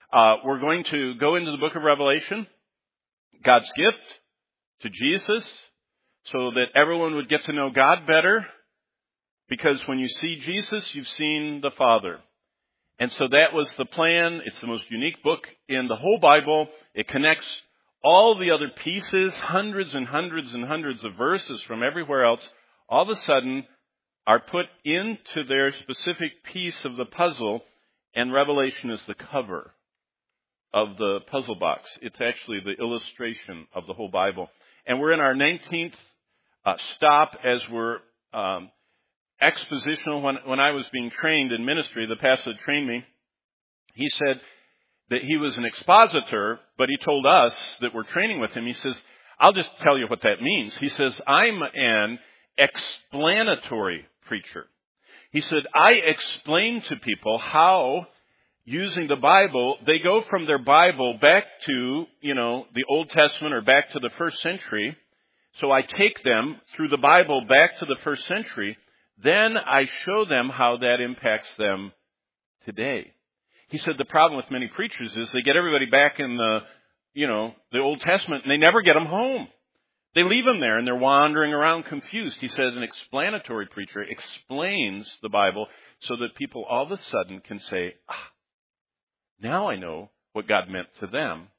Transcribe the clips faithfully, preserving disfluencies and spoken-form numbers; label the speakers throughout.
Speaker 1: Uh, we're going to go into the book of Revelation, God's gift to Jesus, so that everyone would get to know God better. Because when you see Jesus, you've seen the Father. And so that was the plan. It's the most unique book in the whole Bible. It connects all the other pieces, hundreds and hundreds and hundreds of verses from everywhere else, all of a sudden are put into their specific piece of the puzzle, and Revelation is the cover of the puzzle box. It's actually the illustration of the whole Bible. And we're in our nineteenth uh, stop as we're um, expositional. When, when I was being trained in ministry, the pastor that trained me, he said that he was an expositor, but he told us that we're training with him. He says, I'll just tell you what that means. He says, I'm an explanatory preacher. He said, I explain to people how, using the Bible, they go from their Bible back to, you know, the Old Testament or back to the first century. So I take them through the Bible back to the first century. Then I show them how that impacts them today. He said the problem with many preachers is they get everybody back in the, you know, the Old Testament, and they never get them home. They leave them there, and they're wandering around confused. He said an explanatory preacher explains the Bible so that people all of a sudden can say, ah, now I know what God meant to them.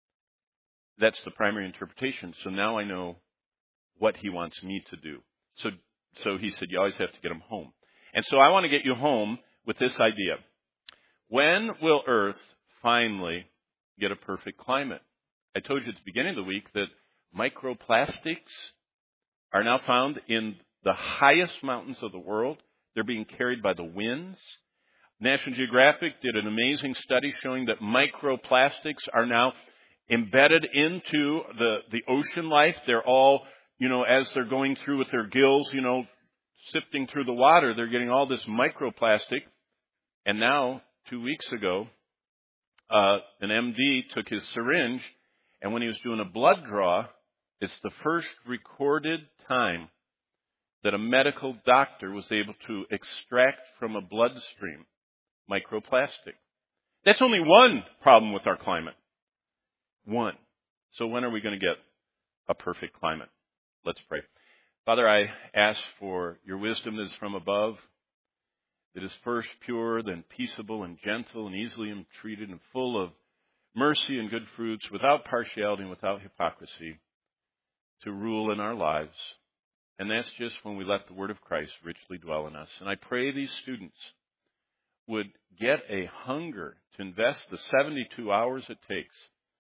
Speaker 1: That's the primary interpretation. So now I know what he wants me to do. So, so he said, you always have to get them home. And so I want to get you home with this idea. When will Earth finally get a perfect climate? I told you at the beginning of the week that microplastics are now found in the highest mountains of the world. They're being carried by the winds. National Geographic did an amazing study showing that microplastics are now embedded into the, the ocean life. They're all, you know, as they're going through with their gills, you know, sifting through the water, they're getting all this microplastic. And now, two weeks ago, uh, an M D took his syringe, and when he was doing a blood draw, it's the first recorded time that a medical doctor was able to extract from a bloodstream microplastic. That's only one problem with our climate. One. So when are we going to get a perfect climate? Let's pray. Father, I ask for your wisdom that is from above, that is first pure, then peaceable and gentle and easily entreated and full of mercy and good fruits, without partiality and without hypocrisy, to rule in our lives. And that's just when we let the word of Christ richly dwell in us. And I pray these students would get a hunger to invest the seventy-two hours it takes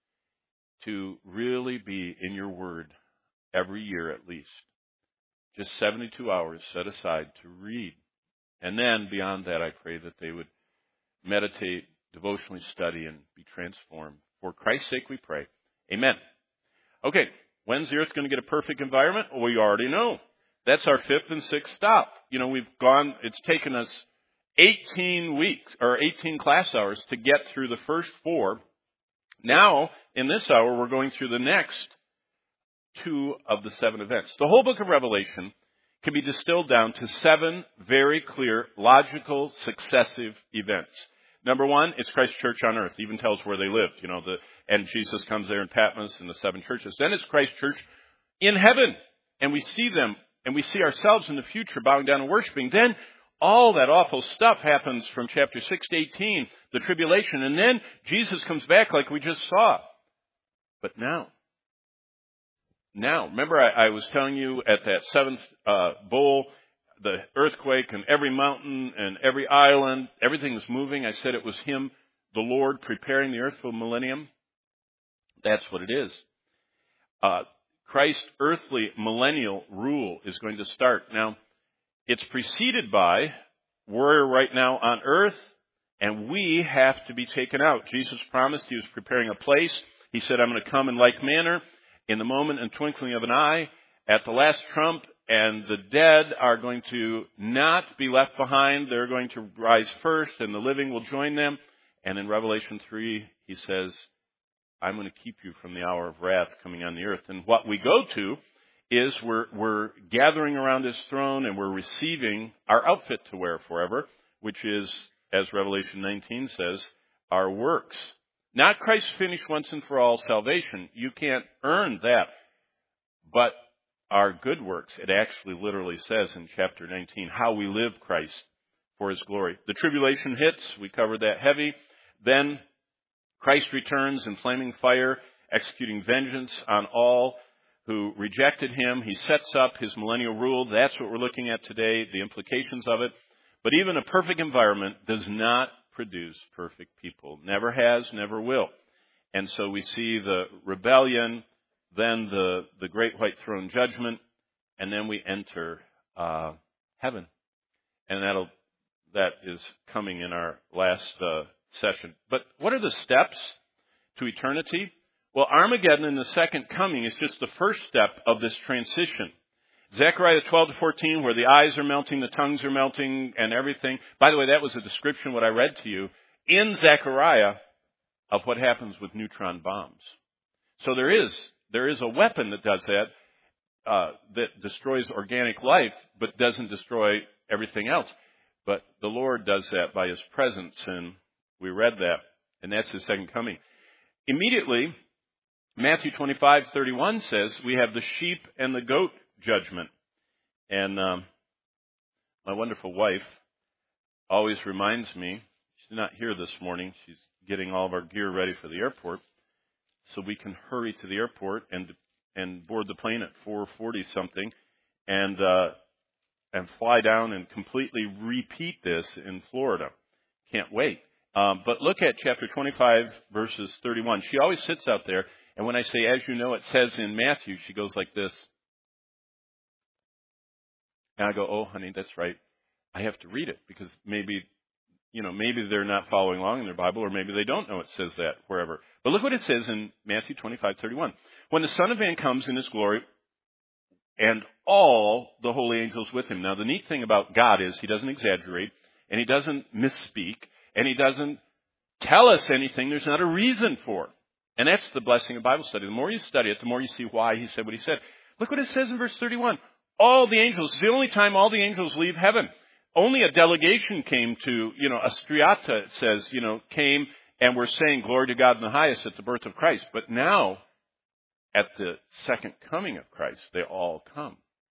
Speaker 1: to really be in your word every year at least. Just seventy-two hours set aside to read. And then beyond that, I pray that they would meditate, devotionally study, and be transformed. For Christ's sake we pray. Amen. Okay, when's the earth going to get a perfect environment? Well, we already know. That's our fifth and sixth stop. You know, we've gone, it's taken us eighteen weeks, or eighteen class hours to get through the first four. Now, in this hour, we're going through the next two of the seven events. The whole book of Revelation can be distilled down to seven very clear, logical, successive events. Number one, it's Christ's church on earth. It even tells where they lived. You know, the, and Jesus comes there in Patmos and the seven churches. Then it's Christ's church in heaven. And we see them, and we see ourselves in the future bowing down and worshiping. Then all that awful stuff happens from chapter six to eighteen, the tribulation. And then Jesus comes back like we just saw. But now, now, remember I, I was telling you at that seventh uh, bowl, the earthquake and every mountain and every island, everything was moving. I said it was him, the Lord, preparing the earth for the millennium. That's what it is. Uh, Christ's earthly millennial rule is going to start. Now, it's preceded by, we're right now on earth, and we have to be taken out. Jesus promised he was preparing a place. He said, I'm going to come in like manner, in the moment and twinkling of an eye, at the last trump, and the dead are going to not be left behind. They're going to rise first, and the living will join them. And in Revelation three, he says, I'm going to keep you from the hour of wrath coming on the earth. And what we go to is we're, we're gathering around his throne, and we're receiving our outfit to wear forever, which is, as Revelation nineteen says, our works. Not Christ's finished once and for all salvation. You can't earn that. But our good works, it actually literally says in chapter nineteen, how we live Christ for His glory. The tribulation hits. We covered that heavy. Then Christ returns in flaming fire, executing vengeance on all who rejected Him. He sets up His millennial rule. That's what we're looking at today, the implications of it. But even a perfect environment does not produce perfect people. Never has, never will. And so we see the rebellion, then the, the great white throne judgment, and then we enter uh, heaven. And that'll that is coming in our last uh, session. But what are the steps to eternity? Well, Armageddon and the second coming is just the first step of this transition. Zechariah twelve to fourteen, where the eyes are melting, the tongues are melting, and everything. By the way, that was a description, what I read to you, in Zechariah of what happens with neutron bombs. So there is there is a weapon that does that, uh, that destroys organic life, but doesn't destroy everything else. But the Lord does that by His presence, and we read that, and that's His second coming. Immediately, Matthew twenty-five thirty-one says we have the sheep and the goat judgment. And um, my wonderful wife always reminds me, she's not here this morning, she's getting all of our gear ready for the airport, so we can hurry to the airport and and board the plane at four forty something, and uh, and fly down and completely repeat this in Florida. Can't wait. Um, but look at chapter twenty-five, verses thirty-one. She always sits out there, and when I say, as you know, it says in Matthew, she goes like this. And I go, oh, honey, that's right. I have to read it because maybe, you know, maybe they're not following along in their Bible, or maybe they don't know it says that wherever. But look what it says in Matthew twenty-five thirty-one. When the Son of Man comes in His glory, and all the holy angels with Him. Now, the neat thing about God is He doesn't exaggerate, and He doesn't misspeak, and He doesn't tell us anything there's not a reason for. And that's the blessing of Bible study. The more you study it, the more you see why He said what He said. Look what it says in verse thirty-one. All the angels, it's the only time all the angels leave heaven. Only a delegation came to, you know, a striata, it says, you know, came and were saying glory to God in the highest at the birth of Christ. But now, at the second coming of Christ, they all come.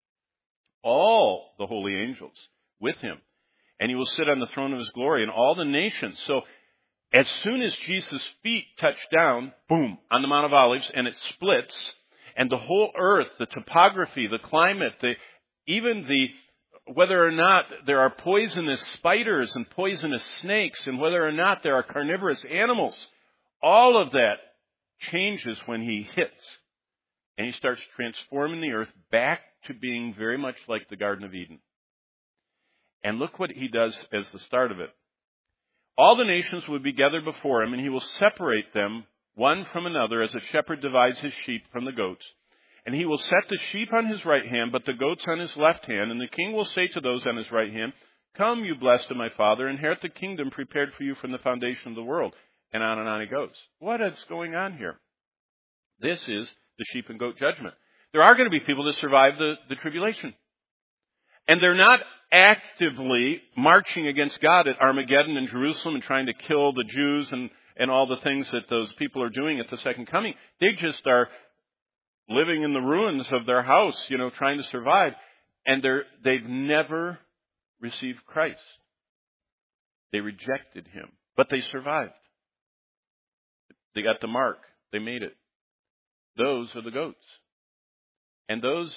Speaker 1: All the holy angels with Him. And He will sit on the throne of His glory, and all the nations. So, as soon as Jesus' feet touch down, boom, on the Mount of Olives, and it splits, and the whole earth, the topography, the climate, the, even the, whether or not there are poisonous spiders and poisonous snakes, and whether or not there are carnivorous animals, all of that changes when He hits. And He starts transforming the earth back to being very much like the Garden of Eden. And look what He does as the start of it. All the nations will be gathered before Him, and He will separate them one from another, as a shepherd divides his sheep from the goats. And He will set the sheep on His right hand, but the goats on His left hand. And the King will say to those on His right hand, come, you blessed of my Father, inherit the kingdom prepared for you from the foundation of the world. And on and on it goes. What is going on here? This is the sheep and goat judgment. There are going to be people that survive the, the tribulation. And they're not actively marching against God at Armageddon in Jerusalem and trying to kill the Jews and and all the things that those people are doing at the second coming. They just are living in the ruins of their house, you know, trying to survive. And they're, they've never received Christ. They rejected Him, but they survived. They got the mark. They made it. Those are the goats. And those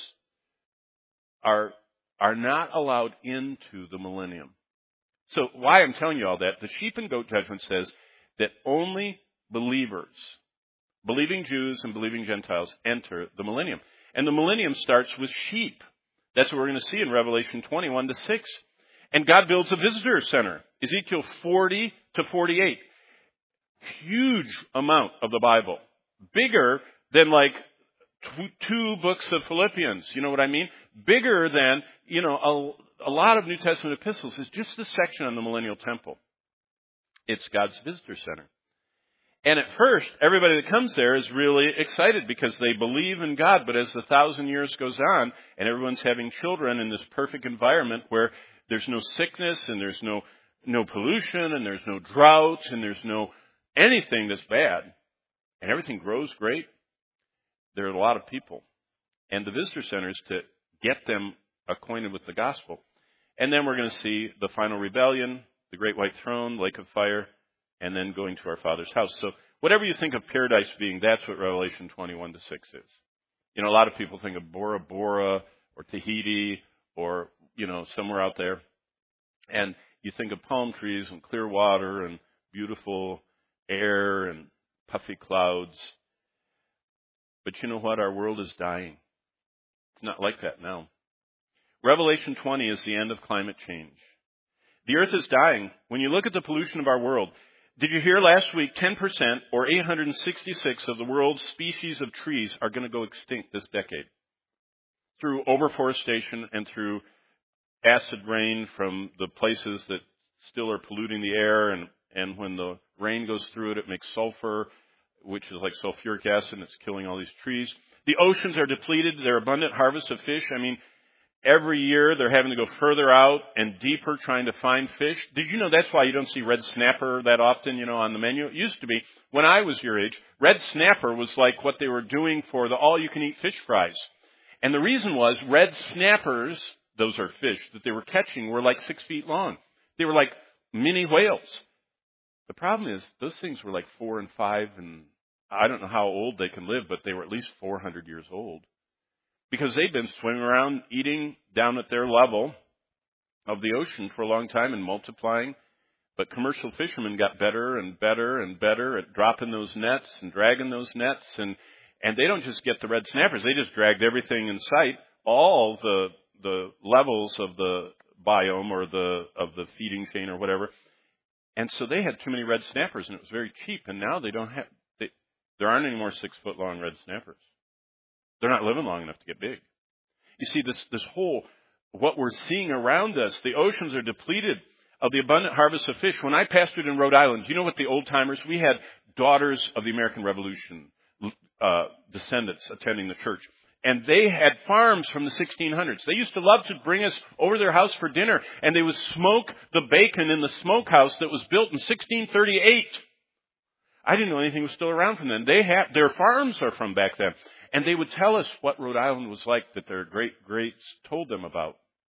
Speaker 1: are, are not allowed into the millennium. So why I'm telling you all that, the sheep and goat judgment says that only believers, believing Jews and believing Gentiles, enter the millennium. And the millennium starts with sheep. That's what we're going to see in Revelation twenty-one to six. And God builds a visitor center. Ezekiel forty to forty-eight. Huge amount of the Bible. Bigger than like two books of Philippians. You know what I mean? Bigger than, you know, a, a lot of New Testament epistles is just a section on the millennial temple. It's God's visitor center. And at first, everybody that comes there is really excited because they believe in God. But as the thousand years goes on and everyone's having children in this perfect environment where there's no sickness and there's no, no pollution and there's no drought and there's no anything that's bad and everything grows great, there are a lot of people. And the visitor center is to get them acquainted with the gospel. And then we're going to see the final rebellion, the great white throne, lake of fire, and then going to our Father's house. So whatever you think of paradise being, that's what Revelation twenty-one to six is. You know, a lot of people think of Bora Bora or Tahiti or, you know, somewhere out there. And you think of palm trees and clear water and beautiful air and puffy clouds. But you know what? Our world is dying. It's not like that now. Revelation twenty is the end of climate change. The earth is dying. When you look at the pollution of our world, did you hear last week ten percent or eight hundred sixty-six of the world's species of trees are going to go extinct this decade through overforestation and through acid rain from the places that still are polluting the air, and, and when the rain goes through it, it makes sulfur, which is like sulfuric acid, and it's killing all these trees. The oceans are depleted. There are abundant harvests of fish. I mean, every year they're having to go further out and deeper trying to find fish. Did you know that's why you don't see red snapper that often, you know, on the menu? It used to be, when I was your age, red snapper was like what they were doing for the all-you-can-eat fish fries. And the reason was red snappers, those are fish that they were catching, were like six feet long. They were like mini whales. The problem is those things were like four and five, and I don't know how old they can live, but they were at least four hundred years old. Because they've been swimming around, eating down at their level of the ocean for a long time and multiplying. But commercial fishermen got better and better and better at dropping those nets and dragging those nets. And, and they don't just get the red snappers. They just dragged everything in sight, all the the levels of the biome or the of the feeding chain or whatever. And so they had too many red snappers, and it was very cheap. And now they don't have, they, there aren't any more six-foot-long red snappers. They're not living long enough to get big. You see, this, this whole, what we're seeing around us, the oceans are depleted of the abundant harvest of fish. When I pastored in Rhode Island, do you know what the old-timers, we had daughters of the American Revolution, uh, descendants attending the church. And they had farms from the sixteen hundreds. They used to love to bring us over to their house for dinner, and they would smoke the bacon in the smokehouse that was built in sixteen thirty-eight. I didn't know anything was still around from then. They had, their farms are from back then. And they would tell us what Rhode Island was like that their great-greats told them about.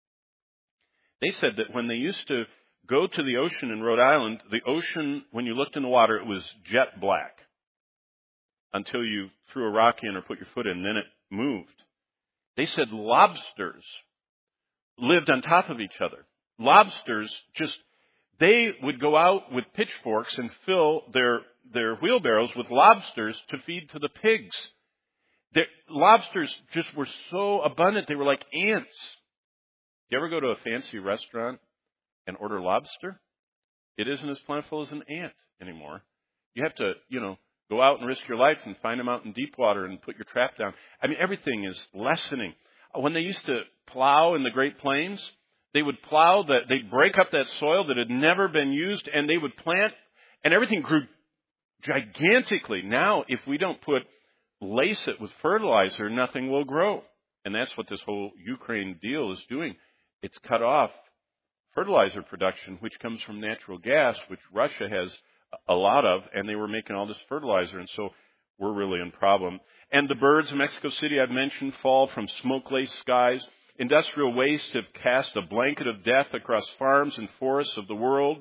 Speaker 1: They said that when they used to go to the ocean in Rhode Island, the ocean, when you looked in the water, it was jet black until you threw a rock in or put your foot in, and then it moved. They said lobsters lived on top of each other. Lobsters just, they would go out with pitchforks and fill their, their wheelbarrows with lobsters to feed to the pigs. The lobsters just were so abundant, they were like ants. You ever go to a fancy restaurant and order lobster? It isn't as plentiful as an ant anymore. You have to, you know, go out and risk your life and find them out in deep water and put your trap down. I mean, everything is lessening. When they used to plow in the Great Plains, they would plow, that they'd break up that soil that had never been used, and they would plant, and everything grew gigantically. Now, if we don't put lace it with fertilizer, nothing will grow. And that's what this whole Ukraine deal is doing. It's cut off fertilizer production, which comes from natural gas, which Russia has a lot of, and they were making all this fertilizer, and so we're really in problem. And the birds in Mexico City, I've mentioned, fall from smoke-laced skies. Industrial waste have cast a blanket of death across farms and forests of the world.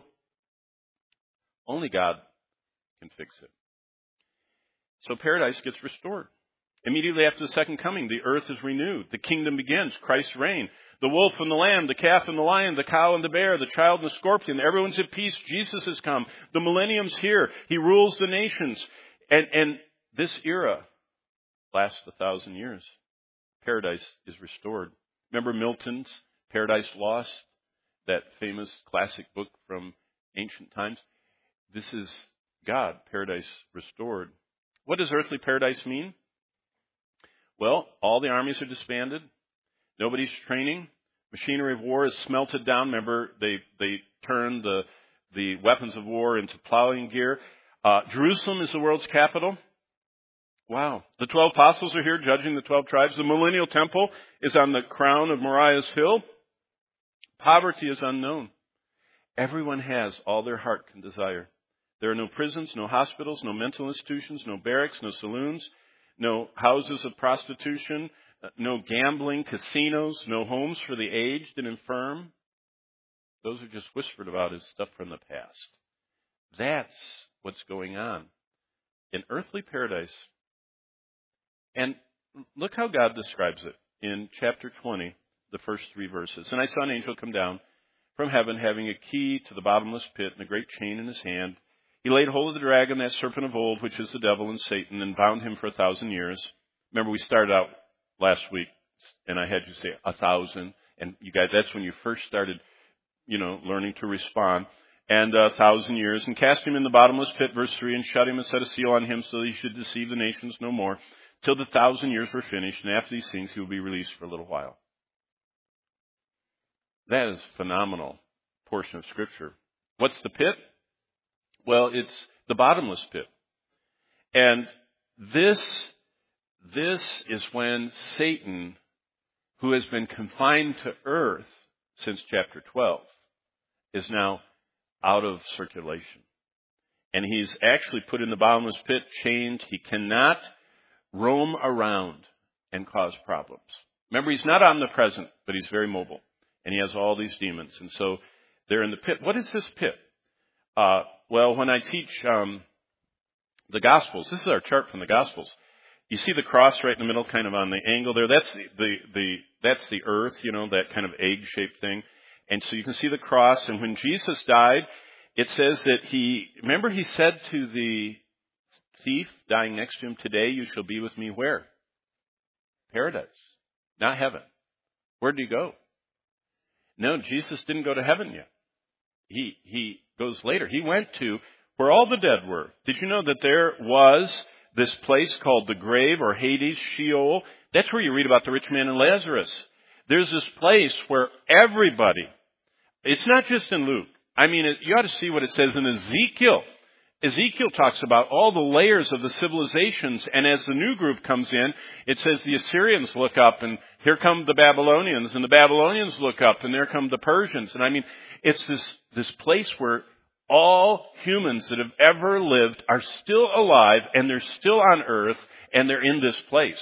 Speaker 1: Only God can fix it. So paradise gets restored. Immediately after the second coming, the earth is renewed. The kingdom begins. Christ's reign. The wolf and the lamb, the calf and the lion, the cow and the bear, the child and the scorpion. Everyone's at peace. Jesus has come. The millennium's here. He rules the nations. And, and this era lasts a thousand years. Paradise is restored. Remember Milton's Paradise Lost, that famous classic book from ancient times? This is God, paradise restored. What does earthly paradise mean? Well, all the armies are disbanded. Nobody's training. Machinery of war is smelted down. Remember, they they turned the the weapons of war into plowing gear. Uh, Jerusalem is the world's capital. Wow. The twelve apostles are here judging the twelve tribes. The millennial temple is on the crown of Moriah's hill. Poverty is unknown. Everyone has all their heart can desire. There are no prisons, no hospitals, no mental institutions, no barracks, no saloons, no houses of prostitution, no gambling, casinos, no homes for the aged and infirm. Those are just whispered about as stuff from the past. That's what's going on in earthly paradise. And look how God describes it in chapter twenty, the first three verses. And I saw an angel come down from heaven, having a key to the bottomless pit and a great chain in his hand. He laid hold of the dragon, that serpent of old, which is the devil and Satan, and bound him for a thousand years. Remember, we started out last week, and I had you say a thousand. And you guys, that's when you first started, you know, learning to respond. And a thousand years, and cast him in the bottomless pit, verse three, and shut him and set a seal on him so that he should deceive the nations no more, till the thousand years were finished. And after these things, he will be released for a little while. That is a phenomenal portion of Scripture. What's the pit? Well, it's the bottomless pit. And this, this is when Satan, who has been confined to earth since chapter twelve, is now out of circulation. And he's actually put in the bottomless pit, chained. He cannot roam around and cause problems. Remember, he's not omnipresent, but he's very mobile. And he has all these demons. And so they're in the pit. What is this pit? Uh, well, when I teach um, the Gospels, this is our chart from the Gospels. You see the cross right in the middle, kind of on the angle there. That's the, the, the that's the earth, you know, that kind of egg-shaped thing. And so you can see the cross. And when Jesus died, it says that he, remember he said to the thief dying next to him, today you shall be with me where? Paradise, not heaven. Where did he go? No, Jesus didn't go to heaven yet. He he goes later. He went to where all the dead were. Did you know that there was this place called the grave or Hades, Sheol? That's where you read about the rich man and Lazarus. There's this place where everybody, it's not just in Luke. I mean, it, you ought to see what it says in Ezekiel. Ezekiel talks about all the layers of the civilizations, and as the new group comes in, it says the Assyrians look up, and here come the Babylonians, and the Babylonians look up, and there come the Persians. And I mean, it's this, this place where all humans that have ever lived are still alive, and they're still on earth, and they're in this place.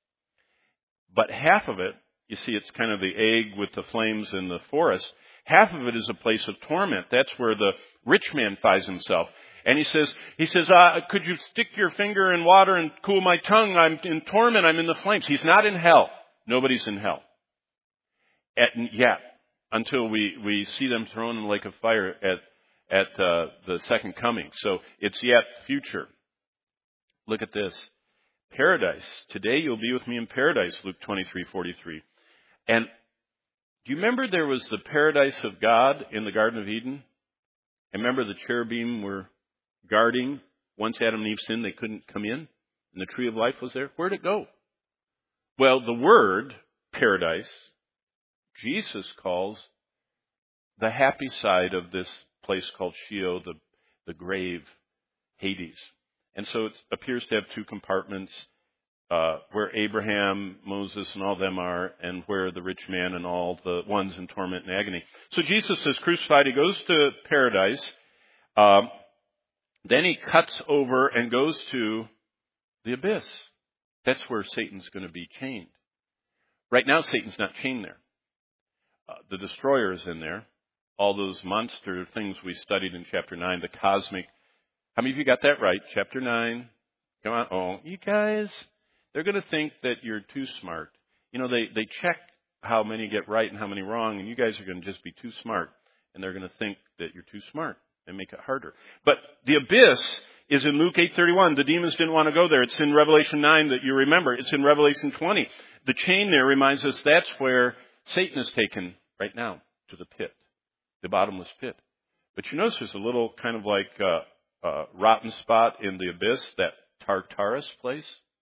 Speaker 1: But half of it, you see, it's kind of the egg with the flames in the forest. Half of it is a place of torment. That's where the rich man finds himself. And he says, he says, uh, could you stick your finger in water and cool my tongue? I'm in torment. I'm in the flames. He's not in hell. Nobody's in hell. At, yet, until we, we see them thrown in the lake of fire at, at uh, the second coming. So it's yet future. Look at this. Paradise. Today you'll be with me in paradise, Luke twenty-three forty-three. And do you remember there was the paradise of God in the Garden of Eden? And remember the cherubim were guarding. Once Adam and Eve sinned, they couldn't come in. And the tree of life was there. Where'd it go? Well, the word paradise, Jesus calls the happy side of this place called Sheol, the, the grave, Hades. And so it appears to have two compartments, uh, where Abraham, Moses, and all them are, and where the rich man and all the ones in torment and agony. So Jesus is crucified. He goes to paradise. Um, then he cuts over and goes to the abyss. That's where Satan's going to be chained. Right now, Satan's not chained there. Uh, the destroyer is in there. All those monster things we studied in chapter nine, the cosmic. How many of you got that right? Chapter nine. Come on. Oh, you guys, they're going to think that you're too smart. You know, they, they check how many get right and how many wrong, and you guys are going to just be too smart, and they're going to think that you're too smart and make it harder. But the abyss is in Luke eight thirty-one. The demons didn't want to go there. It's in Revelation nine that you remember. It's in Revelation twenty. The chain there reminds us that's where Satan is taken right now, to the pit, the bottomless pit. But you notice there's a little kind of like uh, uh, rotten spot in the abyss, that Tartarus place.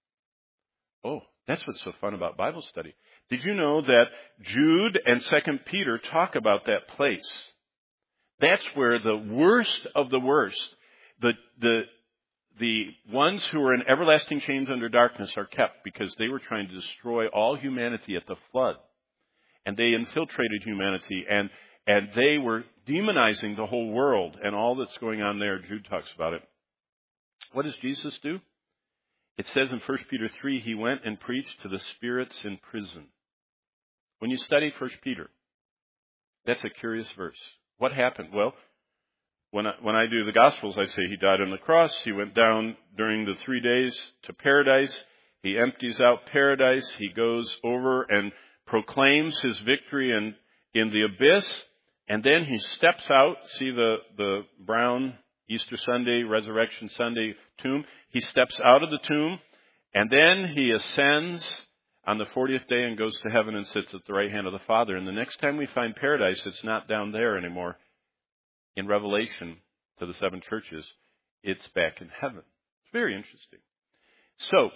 Speaker 1: Oh, that's what's so fun about Bible study. Did you know that Jude and Second Peter talk about that place? That's where the worst of the worst, the the the ones who are in everlasting chains under darkness are kept, because they were trying to destroy all humanity at the flood. And they infiltrated humanity, and and they were demonizing the whole world and all that's going on there. Jude talks about it. What does Jesus do? It says in First Peter three, he went and preached to the spirits in prison. When you study First Peter, that's a curious verse. What happened? Well, when I, when I do the Gospels, I say he died on the cross. He went down during the three days to paradise. He empties out paradise. He goes over and proclaims his victory in, in the abyss. And then he steps out. See the, the brown Easter Sunday, Resurrection Sunday tomb. He steps out of the tomb. And then he ascends on the fortieth day and goes to heaven and sits at the right hand of the Father. And the next time we find paradise, it's not down there anymore. In Revelation to the seven churches, it's back in heaven. It's very interesting. So,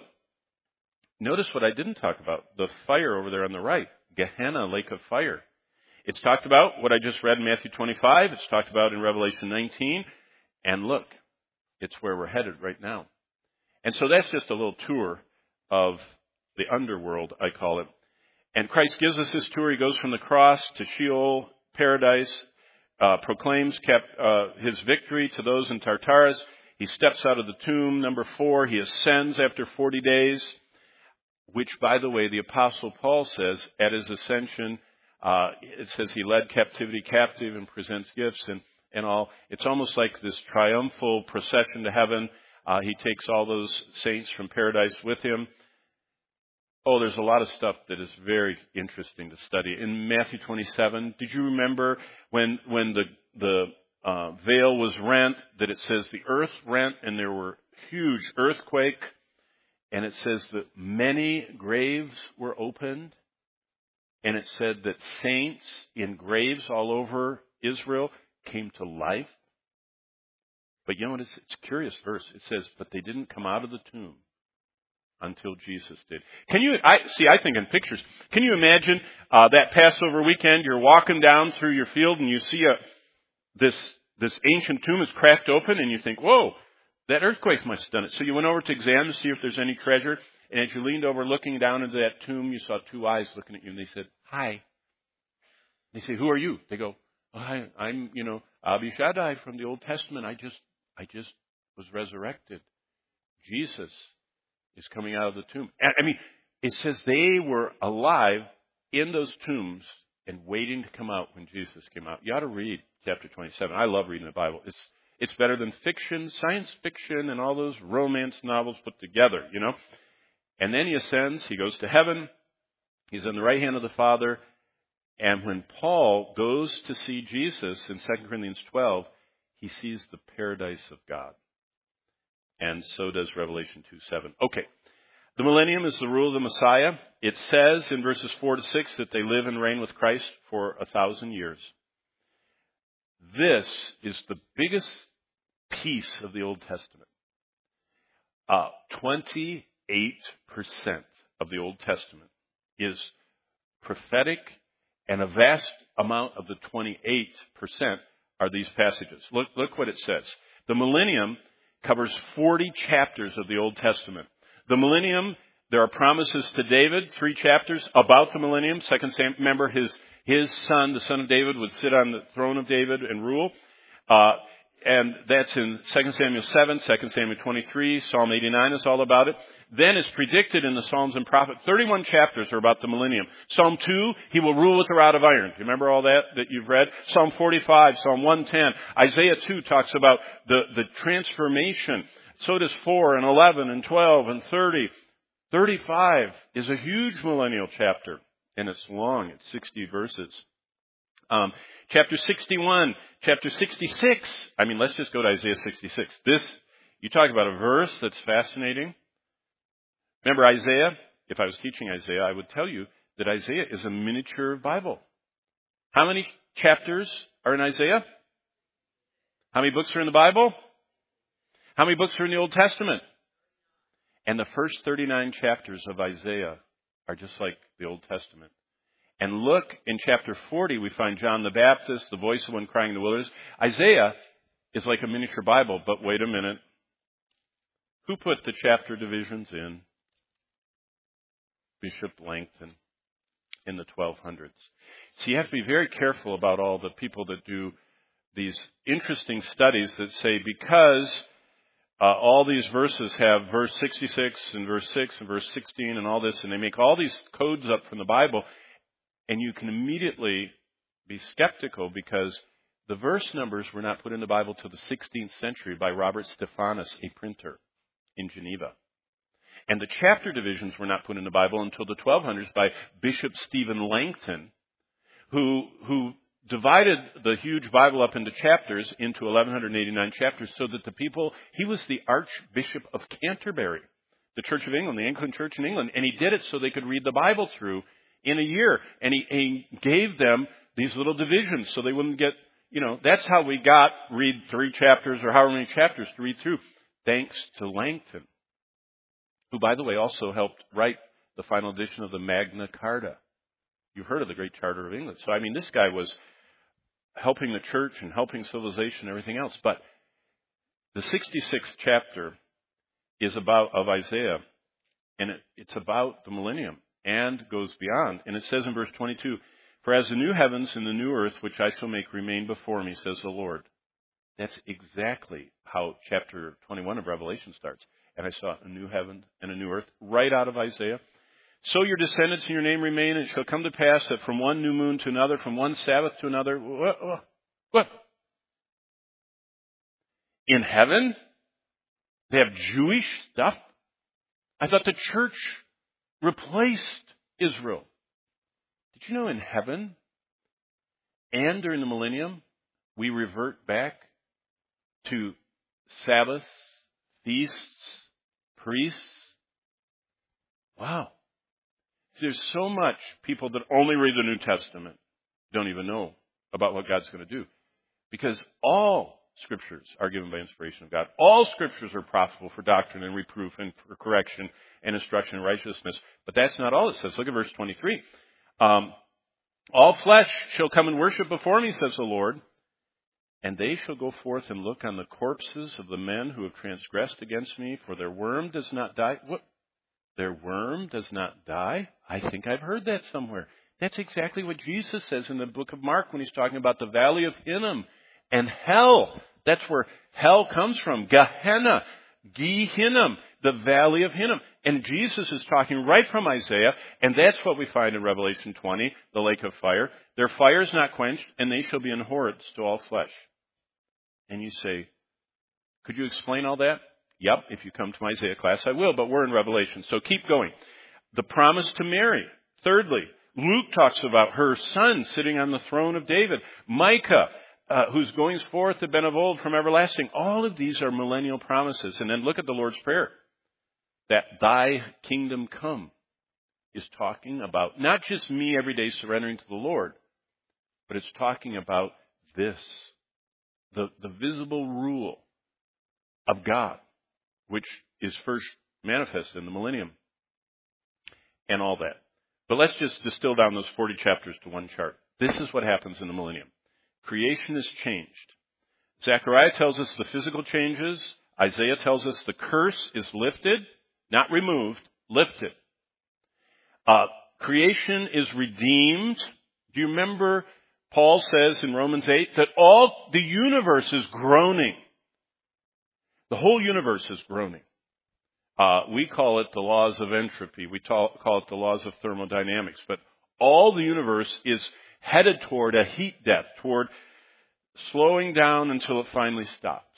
Speaker 1: notice what I didn't talk about. The fire over there on the right. Gehenna, lake of fire. It's talked about, what I just read in Matthew twenty-five. It's talked about in Revelation nineteen. And look, it's where we're headed right now. And so that's just a little tour of the underworld, I call it. And Christ gives us this tour. He goes from the cross to Sheol, paradise, uh, proclaims kept, uh, his victory to those in Tartarus. He steps out of the tomb. Number four, he ascends after forty days, which, by the way, the Apostle Paul says at his ascension, uh, it says he led captivity captive and presents gifts and, and all. It's almost like this triumphal procession to heaven. Uh, he takes all those saints from paradise with him. Oh, there's a lot of stuff that is very interesting to study. In Matthew twenty-seven, did you remember when when the the uh, veil was rent, that it says the earth rent and there were huge earthquake, and it says that many graves were opened, and it said that saints in graves all over Israel came to life. But you know what? It's, it's a curious verse. It says, but they didn't come out of the tomb until Jesus did. Can you, I see, I think in pictures, can you imagine uh, that Passover weekend, you're walking down through your field and you see a, this, this ancient tomb is cracked open and you think, whoa, that earthquake must have done it. So you went over to examine to see if there's any treasure. And as you leaned over looking down into that tomb, you saw two eyes looking at you and they said, hi. They say, who are you? They go, oh, I, I'm, you know, Abishadai from the Old Testament. I just, I just was resurrected. Jesus is coming out of the tomb. I mean, it says they were alive in those tombs and waiting to come out when Jesus came out. You ought to read chapter twenty-seven. I love reading the Bible. It's it's better than fiction, science fiction, and all those romance novels put together, you know. And then he ascends. He goes to heaven. He's on the right hand of the Father. And when Paul goes to see Jesus in Second Corinthians twelve, he sees the paradise of God. And so does Revelation two seven. Okay. The millennium is the rule of the Messiah. It says in verses four to six that they live and reign with Christ for a thousand years. This is the biggest piece of the Old Testament. Uh, twenty-eight percent of the Old Testament is prophetic, and a vast amount of the twenty-eight percent are these passages. Look, look what it says. The millennium covers forty chapters of the Old Testament. The millennium, there are promises to David, three chapters about the millennium. Second Samuel, remember his, his son, the son of David, would sit on the throne of David and rule. Uh, and that's in Second Samuel seven, Second Samuel twenty-three, Psalm eighty-nine is all about it. Then is predicted in the Psalms and Prophets. thirty-one chapters are about the millennium. Psalm two, he will rule with a rod of iron. Do you remember all that that you've read? Psalm forty-five, Psalm one ten. Isaiah two talks about the, the transformation. So does four and eleven and twelve and thirty. thirty-five is a huge millennial chapter. And it's long. It's sixty verses. Um, chapter sixty-one, chapter sixty-six. I mean, let's just go to Isaiah sixty-six. This, you talk about a verse that's fascinating. Remember Isaiah? If I was teaching Isaiah, I would tell you that Isaiah is a miniature Bible. How many chapters are in Isaiah? How many books are in the Bible? How many books are in the Old Testament? And the first thirty-nine chapters of Isaiah are just like the Old Testament. And look, in chapter forty, we find John the Baptist, the voice of one crying in the wilderness. Isaiah is like a miniature Bible, but wait a minute. Who put the chapter divisions in? Bishop Langton in the twelve hundreds. So you have to be very careful about all the people that do these interesting studies that say because uh, all these verses have verse sixty-six and verse six and verse sixteen and all this, and they make all these codes up from the Bible, and you can immediately be skeptical because the verse numbers were not put in the Bible till the sixteenth century by Robert Stephanus, a printer in Geneva. And the chapter divisions were not put in the Bible until the twelve hundreds by Bishop Stephen Langton, who who divided the huge Bible up into chapters, into eleven eighty-nine chapters, so that the people, he was the Archbishop of Canterbury, the Church of England, the Anglican Church in England, and he did it so they could read the Bible through in a year. And he, he gave them these little divisions so they wouldn't get, you know, that's how we got read three chapters or however many chapters to read through, thanks to Langton, who, by the way, also helped write the final edition of the Magna Carta. You've heard of the Great Charter of England. So, I mean, this guy was helping the church and helping civilization and everything else. But the sixty-sixth chapter is about, of Isaiah, and it, it's about the millennium and goes beyond. And it says in verse twenty-two, "For as the new heavens and the new earth, which I shall make, remain before me, says the Lord." That's exactly how chapter twenty-one of Revelation starts. "And I saw a new heaven and a new earth," right out of Isaiah. "So your descendants and your name remain, and it shall come to pass that from one new moon to another, from one Sabbath to another." What? What? In heaven? They have Jewish stuff? I thought the church replaced Israel. Did you know in heaven and during the millennium, we revert back to Sabbaths, feasts, priests? Wow. There's so much people that only read the New Testament don't even know about what God's going to do. Because all Scriptures are given by inspiration of God. All Scriptures are profitable for doctrine and reproof and for correction and instruction in righteousness. But that's not all it says. Look at verse twenty-three. Um, "All flesh shall come and worship before me, says the Lord. And they shall go forth and look on the corpses of the men who have transgressed against me, for their worm does not die." What? Their worm does not die? I think I've heard that somewhere. That's exactly what Jesus says in the book of Mark when he's talking about the valley of Hinnom and hell. That's where hell comes from. Gehenna, Gehinnom, the valley of Hinnom. And Jesus is talking right from Isaiah, and that's what we find in Revelation twenty, the lake of fire. "Their fire is not quenched, and they shall be in hordes to all flesh." And you say, could you explain all that? Yep, if you come to my Isaiah class, I will, but we're in Revelation, so keep going. The promise to Mary. Thirdly, Luke talks about her son sitting on the throne of David. Micah, uh, whose goings forth have been of old from everlasting. All of these are millennial promises. And then look at the Lord's Prayer. That thy kingdom come is talking about not just me every day surrendering to the Lord, but it's talking about this, the, the visible rule of God, which is first manifested in the millennium and all that. But let's just distill down those forty chapters to one chart. This is what happens in the millennium. Creation is changed. Zechariah tells us the physical changes. Isaiah tells us the curse is lifted, not removed, lifted. Uh, creation is redeemed. Do you remember Paul says in Romans eight that all the universe is groaning? The whole universe is groaning. Uh, we call it the laws of entropy. We call it the laws of thermodynamics. But all the universe is headed toward a heat death, toward slowing down until it finally stops.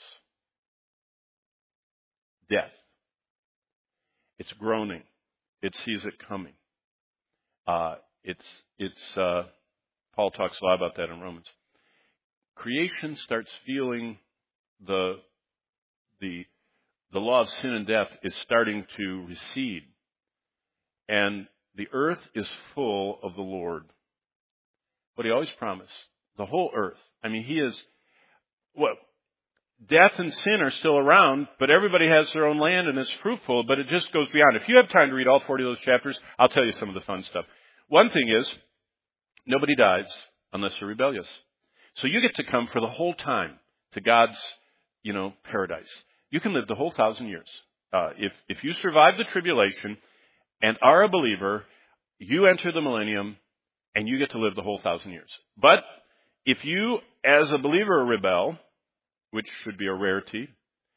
Speaker 1: Death. It's groaning. It sees it coming. Uh, it's, it's, uh, Paul talks a lot about that in Romans. Creation starts feeling the The, the law of sin and death is starting to recede. And the earth is full of the Lord. What he always promised. The whole earth. I mean, he is, well, death and sin are still around, but everybody has their own land and it's fruitful, but it just goes beyond. If you have time to read all forty of those chapters, I'll tell you some of the fun stuff. One thing is, nobody dies unless they're rebellious. So you get to come for the whole time to God's, you know, paradise. You can live the whole thousand years. Uh, if, if you survive the tribulation and are a believer, you enter the millennium and you get to live the whole thousand years. But if you, as a believer, rebel, which should be a rarity,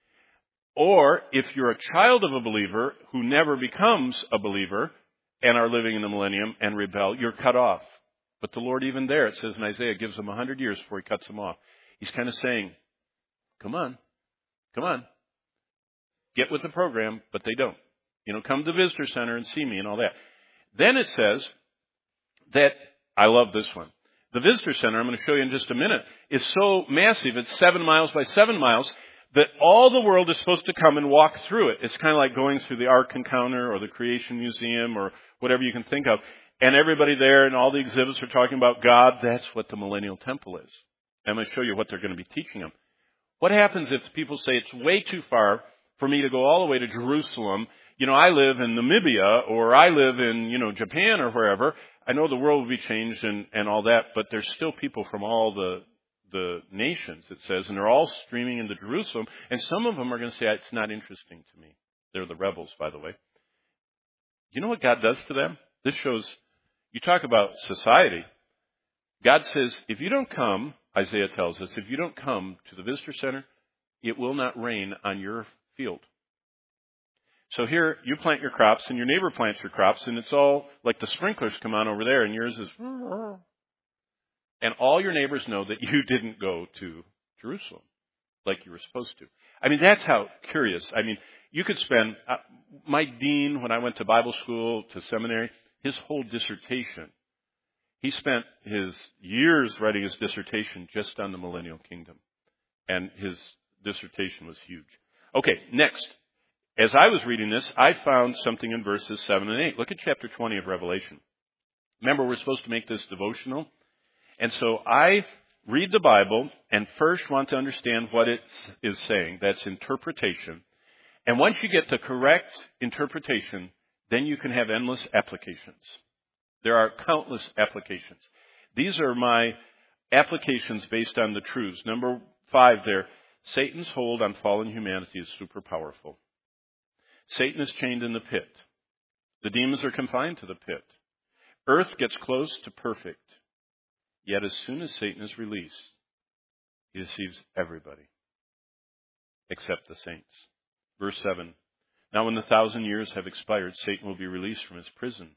Speaker 1: or if you're a child of a believer who never becomes a believer and are living in the millennium and rebel, you're cut off. But the Lord, even there, it says in Isaiah, gives them a hundred years before he cuts them off. He's kind of saying, come on, come on, get with the program, but they don't. You know, come to the visitor center and see me and all that. Then it says that, I love this one. The visitor center, I'm going to show you in just a minute, is so massive, it's seven miles by seven miles, that all the world is supposed to come and walk through it. It's kind of like going through the Ark Encounter or the Creation Museum or whatever you can think of. And everybody there and all the exhibits are talking about God. That's what the Millennial Temple is. I'm going to show you what they're going to be teaching them. What happens if people say it's way too far for me to go all the way to Jerusalem? You know, I live in Namibia or I live in, you know, Japan or wherever. I know the world will be changed and, and all that, but there's still people from all the the nations, it says, and they're all streaming into Jerusalem, and some of them are going to say, it's not interesting to me. They're the rebels, by the way. You know what God does to them? This shows, you talk about society. God says, if you don't come, Isaiah tells us, if you don't come to the visitor center, it will not rain on your field. So here, you plant your crops, and your neighbor plants your crops, and it's all like the sprinklers come on over there, and yours is... And all your neighbors know that you didn't go to Jerusalem like you were supposed to. I mean, that's how curious. I mean, you could spend, uh, my dean, when I went to Bible school, to seminary, his whole dissertation, he spent his years writing his dissertation just on the millennial kingdom. And his dissertation was huge. Okay, next. As I was reading this, I found something in verses seven and eight. Look at chapter twenty of Revelation. Remember, we're supposed to make this devotional. And so I read the Bible and first want to understand what it is saying. That's interpretation. And once you get the correct interpretation, then you can have endless applications. There are countless applications. These are my applications based on the truths. Number five there, Satan's hold on fallen humanity is super powerful. Satan is chained in the pit. The demons are confined to the pit. Earth gets close to perfect. Yet as soon as Satan is released, he deceives everybody except the saints. Verse seven. Now when the thousand years have expired, Satan will be released from his prison,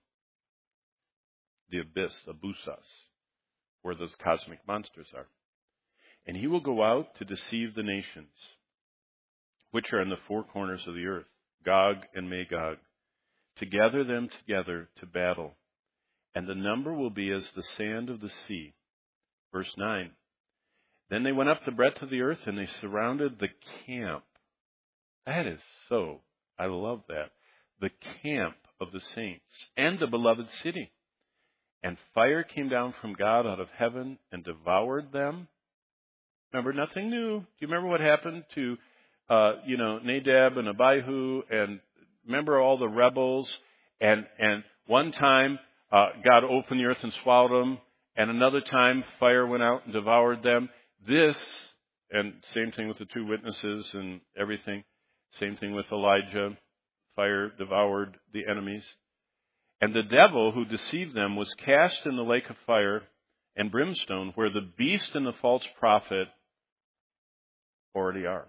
Speaker 1: the abyss, Abusas, where those cosmic monsters are. And he will go out to deceive the nations, which are in the four corners of the earth, Gog and Magog, to gather them together to battle. And the number will be as the sand of the sea. Verse nine. Then they went up the breadth of the earth and they surrounded the camp. That is so, I love that. The camp of the saints and the beloved city. And fire came down from God out of heaven and devoured them. Remember, nothing new. Do you remember what happened to, uh, you know, Nadab and Abihu? And remember all the rebels? And, and one time, uh, God opened the earth and swallowed them. And another time, fire went out and devoured them. This, and same thing with the two witnesses and everything. Same thing with Elijah. Fire devoured the enemies. And the devil who deceived them was cast in the lake of fire and brimstone, where the beast and the false prophet already are.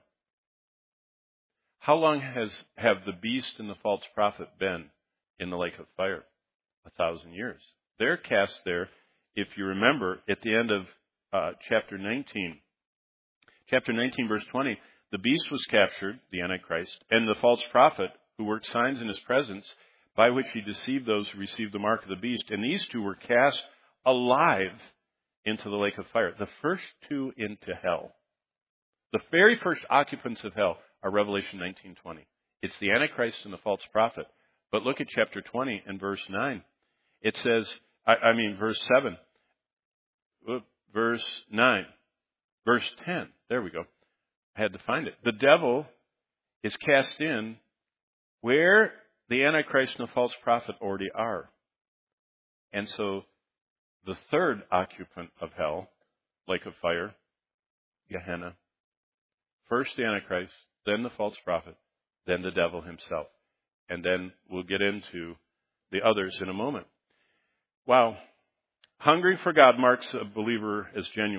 Speaker 1: How long has have the beast and the false prophet been in the lake of fire? A thousand years. They're cast there. If you remember, at the end of uh, chapter nineteen, chapter nineteen, verse twenty, the beast was captured, the Antichrist, and the false prophet, who worked signs in his presence, by which he deceived those who received the mark of the beast. And these two were cast alive into the lake of fire. The first two into hell. The very first occupants of hell are Revelation nineteen twenty. It's the Antichrist and the false prophet. But look at chapter twenty and verse nine. It says, I, I mean, verse seven, Oop, verse nine, verse ten. There we go. I had to find it. The devil is cast in where the Antichrist and the false prophet already are. And so the third occupant of hell, lake of fire, Gehenna, first the Antichrist, then the false prophet, then the devil himself. And then we'll get into the others in a moment. Wow. Hungry for God marks a believer as genuine.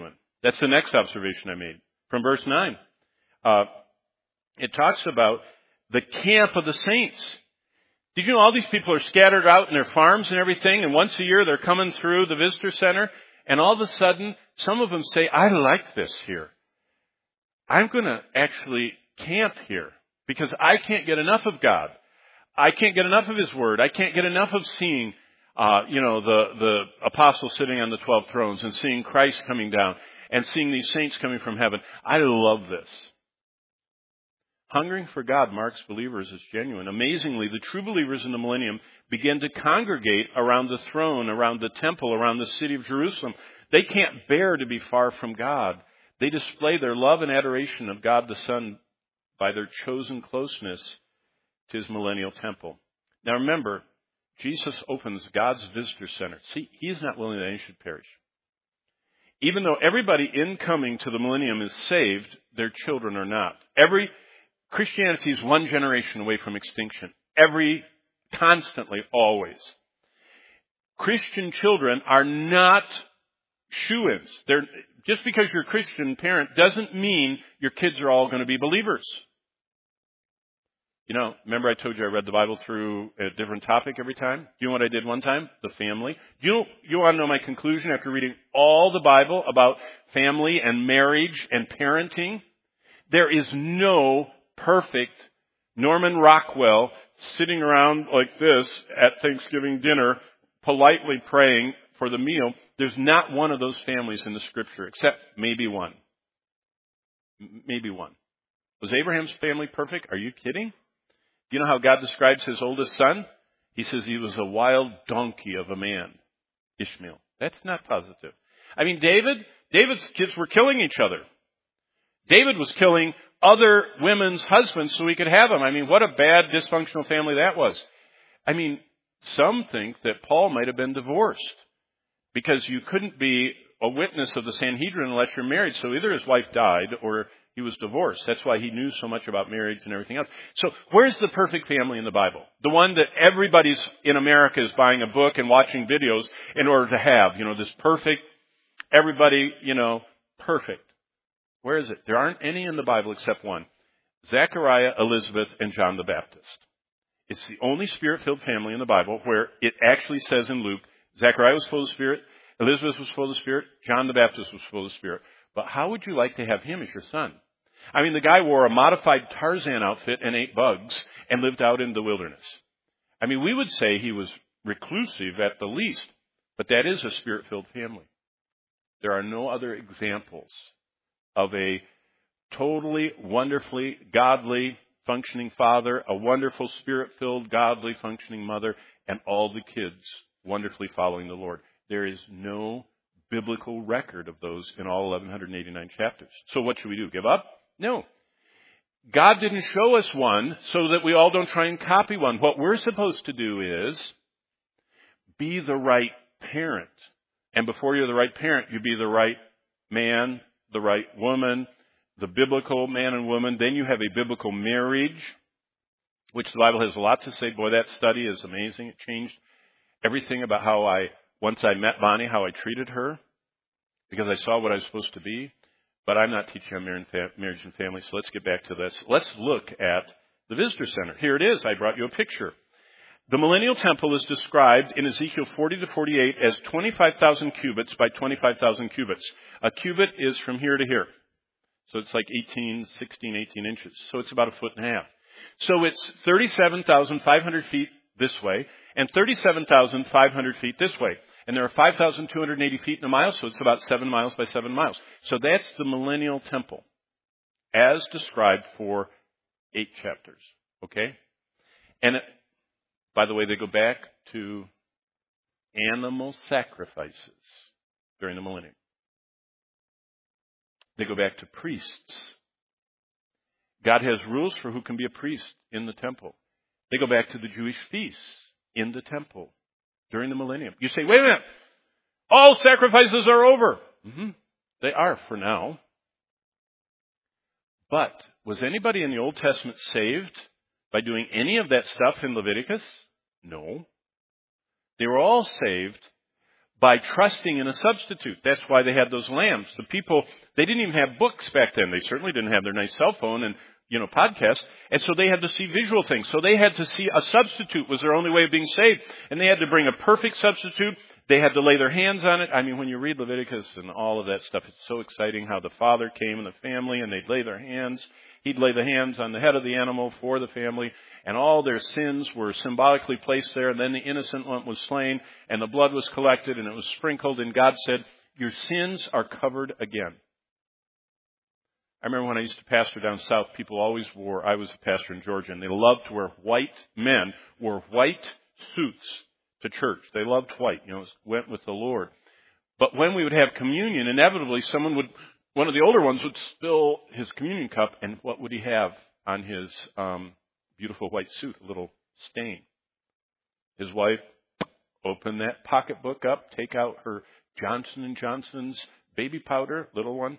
Speaker 1: That's the next observation I made from verse nine. Uh, it talks about the camp of the saints. Did you know all these people are scattered out in their farms and everything, and once a year they're coming through the visitor center, and all of a sudden, some of them say, I like this here. I'm going to actually camp here because I can't get enough of God. I can't get enough of His Word. I can't get enough of seeing, uh, you know, the, the apostles sitting on the twelve thrones and seeing Christ coming down and seeing these saints coming from heaven. I love this. Hungering for God marks believers as genuine. Amazingly, the true believers in the millennium begin to congregate around the throne, around the temple, around the city of Jerusalem. They can't bear to be far from God. They display their love and adoration of God the Son by their chosen closeness to His millennial temple. Now remember, Jesus opens God's visitor center. See, He is not willing that any should perish. Even though everybody incoming to the millennium is saved, their children are not. Every Christianity is one generation away from extinction. Every, constantly, always. Christian children are not shoo-ins. They're, just because you're a Christian parent doesn't mean your kids are all going to be believers. You know, remember I told you I read the Bible through a different topic every time? Do you know what I did one time? The family. Do you, you want to know my conclusion after reading all the Bible about family and marriage and parenting? There is no perfect Norman Rockwell sitting around like this at Thanksgiving dinner, politely praying for the meal. There's not one of those families in the Scripture, except maybe one. M- maybe one. Was Abraham's family perfect? Are you kidding? Do you know how God describes his oldest son? He says he was a wild donkey of a man, Ishmael. That's not positive. I mean, David, David's kids were killing each other. David was killing other women's husbands so he could have them. I mean, what a bad, dysfunctional family that was. I mean, some think that Paul might have been divorced because you couldn't be a witness of the Sanhedrin unless you're married. So either his wife died or he was divorced. That's why he knew so much about marriage and everything else. So where's the perfect family in the Bible? The one that everybody's in America is buying a book and watching videos in order to have. You know, this perfect, everybody, you know, perfect. Where is it? There aren't any in the Bible except one. Zechariah, Elizabeth, and John the Baptist. It's the only Spirit-filled family in the Bible where it actually says in Luke, Zechariah was full of the Spirit, Elizabeth was full of the Spirit, John the Baptist was full of the Spirit. But how would you like to have him as your son? I mean, the guy wore a modified Tarzan outfit and ate bugs and lived out in the wilderness. I mean, we would say he was reclusive at the least, but that is a Spirit-filled family. There are no other examples of a totally, wonderfully, godly, functioning father, a wonderful, Spirit-filled, godly, functioning mother, and all the kids wonderfully following the Lord. There is no biblical record of those in all eleven eighty-nine chapters. So what should we do? Give up? No. God didn't show us one so that we all don't try and copy one. What we're supposed to do is be the right parent. And before you're the right parent, you be the right man, the right woman, the biblical man and woman. Then you have a biblical marriage, which the Bible has a lot to say. Boy, that study is amazing. It changed everything about how I, once I met Bonnie, how I treated her, because I saw what I was supposed to be. But I'm not teaching on marriage and family, so let's get back to this. Let's look at the visitor center. Here it is. I brought you a picture. The millennial temple is described in Ezekiel forty to forty-eight as twenty-five thousand cubits by twenty-five thousand cubits. A cubit is from here to here. So it's like eighteen, sixteen, eighteen inches. So it's about a foot and a half. So it's thirty-seven thousand five hundred feet this way and thirty-seven thousand five hundred feet this way. And there are five thousand two hundred eighty feet in a mile, so it's about seven miles by seven miles. So that's the millennial temple as described for eight chapters. Okay? And it, by the way, they go back to animal sacrifices during the millennium. They go back to priests. God has rules for who can be a priest in the temple. They go back to the Jewish feasts in the temple during the millennium. You say, wait a minute, all sacrifices are over. Mm-hmm. They are for now. But was anybody in the Old Testament saved by doing any of that stuff in Leviticus? No. They were all saved by trusting in a substitute. That's why they had those lambs. The people, they didn't even have books back then. They certainly didn't have their nice cell phone and, you know, podcast. And so they had to see visual things. So they had to see a substitute was their only way of being saved. And they had to bring a perfect substitute. They had to lay their hands on it. I mean, when you read Leviticus and all of that stuff, it's so exciting how the father came and the family, and they'd lay their hands. He'd lay the hands on the head of the animal for the family, and all their sins were symbolically placed there, and then the innocent one was slain, and the blood was collected, and it was sprinkled, and God said, your sins are covered again. I remember when I used to pastor down south, people always wore, I was a pastor in Georgia, and they loved to wear white, men wore white suits to church. They loved white, you know, it went with the Lord. But when we would have communion, inevitably someone would, one of the older ones would spill his communion cup, and what would he have on his um, beautiful white suit? A little stain. His wife opened that pocketbook up, take out her Johnson and Johnson's baby powder, little one.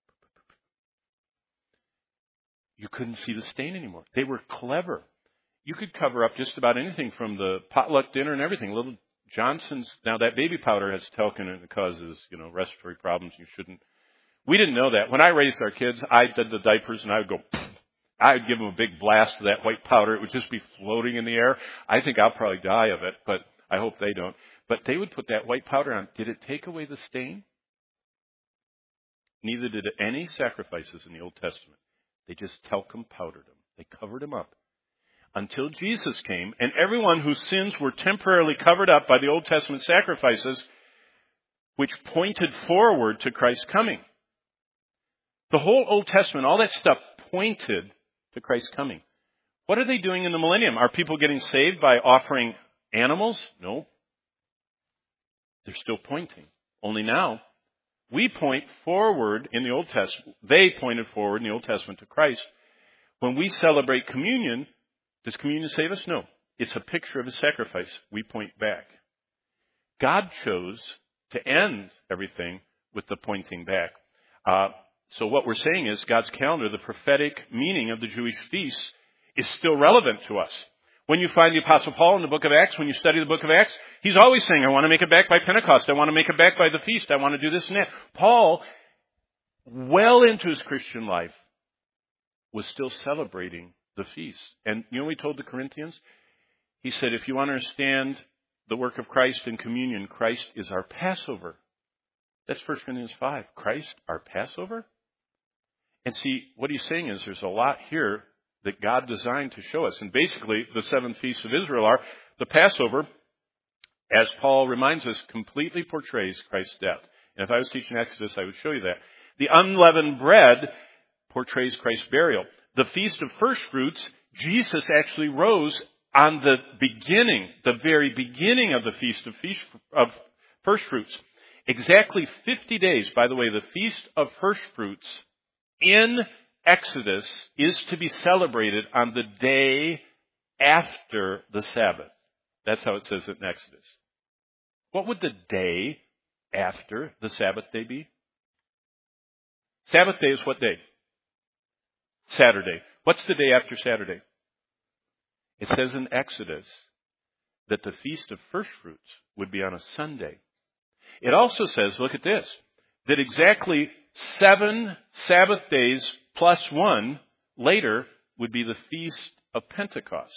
Speaker 1: You couldn't see the stain anymore. They were clever. You could cover up just about anything from the potluck dinner and everything. Little Johnson's. Now that baby powder has talcum and it causes, you know, respiratory problems. You shouldn't. We didn't know that. When I raised our kids, I did the diapers and I would go, I would give them a big blast of that white powder. It would just be floating in the air. I think I'll probably die of it, but I hope they don't. But they would put that white powder on. Did it take away the stain? Neither did any sacrifices in the Old Testament. They just talcum powdered them. They covered them up. Until Jesus came, and everyone whose sins were temporarily covered up by the Old Testament sacrifices, which pointed forward to Christ's coming. The whole Old Testament, all that stuff pointed to Christ's coming. What are they doing in the millennium? Are people getting saved by offering animals? No. They're still pointing. Only now, we point forward in the Old Testament. They pointed forward in the Old Testament to Christ. When we celebrate communion, does communion save us? No. It's a picture of his sacrifice. We point back. God chose to end everything with the pointing back. Uh, so what we're saying is God's calendar, the prophetic meaning of the Jewish feasts, is still relevant to us. When you find the Apostle Paul in the book of Acts, when you study the book of Acts, he's always saying, I want to make it back by Pentecost. I want to make it back by the feast. I want to do this and that. Paul, well into his Christian life, was still celebrating the feast. And you know what he told the Corinthians? He said, if you want to understand the work of Christ in communion, Christ is our Passover. That's First Corinthians five. Christ, our Passover? And see, what he's saying is there's a lot here that God designed to show us. And basically, the seven feasts of Israel are the Passover, as Paul reminds us, completely portrays Christ's death. And if I was teaching Exodus, I would show you that. The unleavened bread portrays Christ's burial. The Feast of First Fruits, Jesus actually rose on the beginning, the very beginning of the Feast of, feast of First Fruits. Exactly fifty days, by the way, the Feast of First Fruits in Exodus is to be celebrated on the day after the Sabbath. That's how it says it in Exodus. What would the day after the Sabbath day be? Sabbath day is what day? Saturday. What's the day after Saturday? It says in Exodus that the Feast of First Fruits would be on a Sunday. It also says, look at this, that exactly seven Sabbath days plus one later would be the Feast of Pentecost.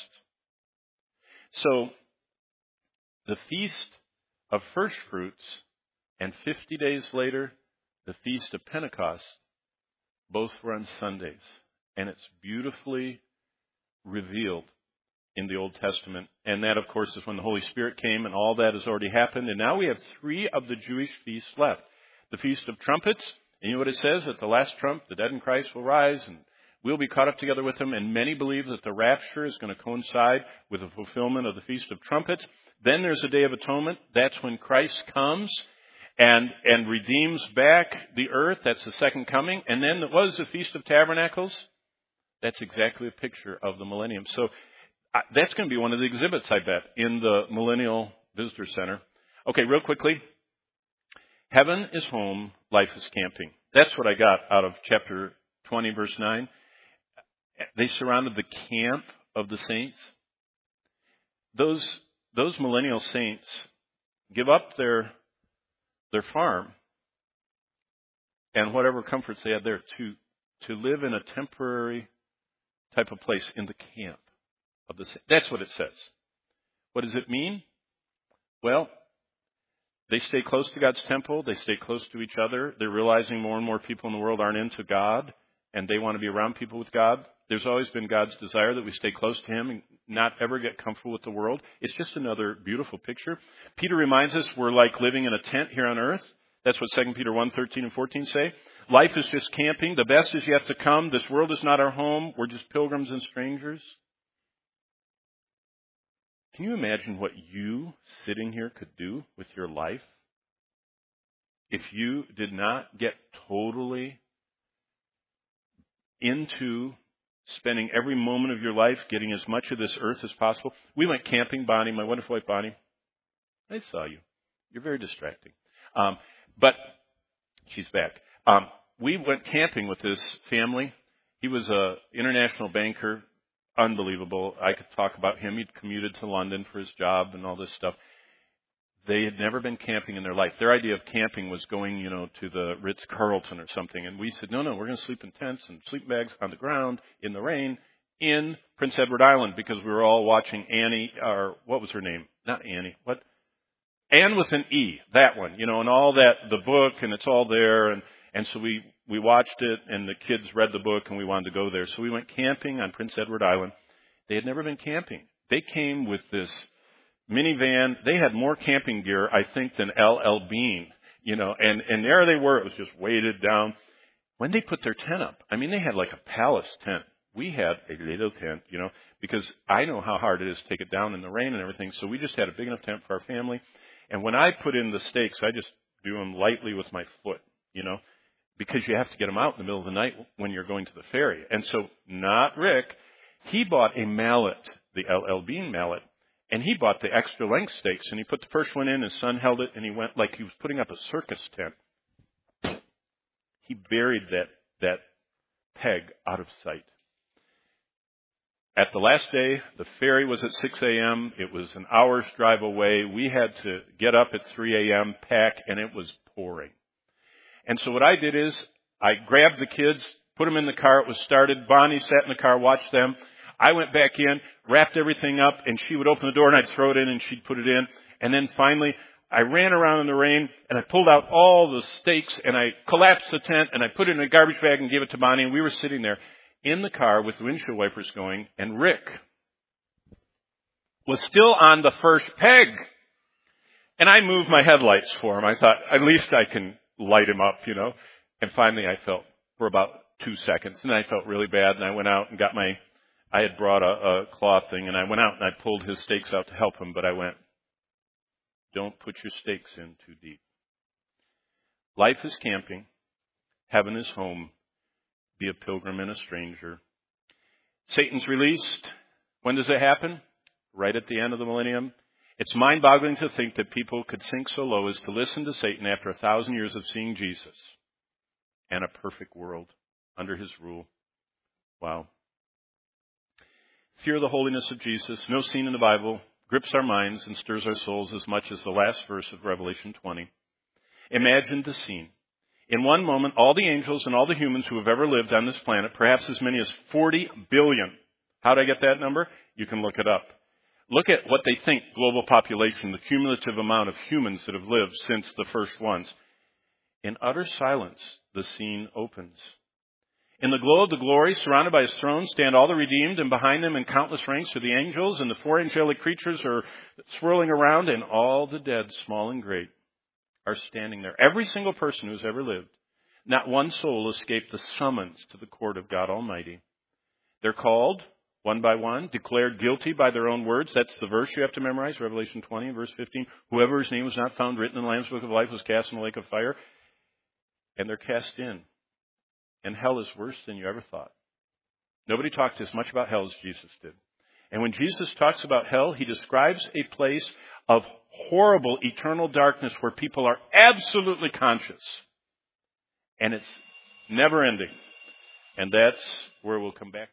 Speaker 1: So, the Feast of First Fruits and fifty days later, the Feast of Pentecost, both were on Sundays. And it's beautifully revealed in the Old Testament. And that, of course, is when the Holy Spirit came, and all that has already happened. And now we have three of the Jewish feasts left. The Feast of Trumpets, and you know what it says? At the last trump, the dead in Christ will rise, and we'll be caught up together with them. And many believe that the rapture is going to coincide with the fulfillment of the Feast of Trumpets. Then there's a Day of Atonement. That's when Christ comes and and redeems back the earth. That's the second coming. And then what is the Feast of Tabernacles? That's exactly a picture of the millennium. So uh, that's going to be one of the exhibits, I bet, in the Millennial Visitor Center. Okay, real quickly. Heaven is home, life is camping. That's what I got out of chapter twenty, verse nine. They surrounded the camp of the saints. Those, those millennial saints give up their their farm and whatever comforts they had there to, to live in a temporary type of place in the camp of the. That's what it says. What does it mean? Well, they stay close to God's temple. They stay close to each other. They're realizing more and more people in the world aren't into God, and they want to be around people with God. There's always been God's desire that we stay close to Him and not ever get comfortable with the world. It's just another beautiful picture. Peter reminds us we're like living in a tent here on earth. That's what Second Peter one, thirteen and fourteen say. Life is just camping. The best is yet to come. This world is not our home. We're just pilgrims and strangers. Can you imagine what you sitting here could do with your life if you did not get totally into spending every moment of your life getting as much of this earth as possible? We went camping, Bonnie, my wonderful wife Bonnie. I saw you. You're very distracting. Um, but she's back. Um, we went camping with this family. He was an international banker. Unbelievable. I could talk about him. He'd commuted to London for his job and all this stuff. They had never been camping in their life. Their idea of camping was going, you know, to the Ritz-Carlton or something. And we said, no, no, we're going to sleep in tents and sleeping bags on the ground in the rain in Prince Edward Island because we were all watching Annie, or what was her name? Not Annie. What? Anne with an E, that one, you know, and all that, the book, and it's all there. And, and so we, we watched it, and the kids read the book, and we wanted to go there. So we went camping on Prince Edward Island. They had never been camping. They came with this minivan. They had more camping gear, I think, than L L Bean, you know, and, and there they were. It was just weighted down. When they put their tent up, I mean, they had like a palace tent. We had a little tent, you know, because I know how hard it is to take it down in the rain and everything. So we just had a big enough tent for our family. And when I put in the stakes, I just do them lightly with my foot, you know, because you have to get them out in the middle of the night when you're going to the ferry. And so not Rick, he bought a mallet, the L L Bean mallet, and he bought the extra length stakes, and he put the first one in, his son held it, and he went like he was putting up a circus tent. He buried that, that peg out of sight. At the last day, the ferry was at six a.m. It was an hour's drive away. We had to get up at three a.m., pack, and it was pouring. And so what I did is I grabbed the kids, put them in the car. It was started. Bonnie sat in the car, watched them. I went back in, wrapped everything up, and she would open the door, and I'd throw it in, and she'd put it in. And then finally, I ran around in the rain, and I pulled out all the stakes, and I collapsed the tent, and I put it in a garbage bag and gave it to Bonnie, and we were sitting there in the car with the windshield wipers going, and Rick was still on the first peg. And I moved my headlights for him. I thought, at least I can light him up, you know. And finally I felt, for about two seconds, and I felt really bad, and I went out and got my, I had brought a, a cloth thing, and I went out and I pulled his stakes out to help him, but I went, don't put your stakes in too deep. Life is camping. Heaven is home. Be a pilgrim and a stranger. Satan's released. When does it happen? Right at the end of the millennium. It's mind-boggling to think that people could sink so low as to listen to Satan after a thousand years of seeing Jesus and a perfect world under his rule. Wow. Fear of the holiness of Jesus, no scene in the Bible, grips our minds and stirs our souls as much as the last verse of Revelation twenty. Imagine the scene. In one moment, all the angels and all the humans who have ever lived on this planet, perhaps as many as forty billion. How did I get that number? You can look it up. Look at what they think global population, the cumulative amount of humans that have lived since the first ones. In utter silence, the scene opens. In the glow of the glory, surrounded by his throne, stand all the redeemed, and behind them in countless ranks are the angels, and the four angelic creatures are swirling around, and all the dead, small and great, are standing there. Every single person who's ever lived. Not one soul escaped the summons to the court of God Almighty. They're called, one by one, declared guilty by their own words. That's the verse you have to memorize, Revelation twenty, verse fifteen. Whoever's name was not found written in the Lamb's Book of Life was cast in the lake of fire. And they're cast in. And hell is worse than you ever thought. Nobody talked as much about hell as Jesus did. And when Jesus talks about hell, he describes a place of horrible eternal darkness where people are absolutely conscious. And it's never ending. And that's where we'll come back.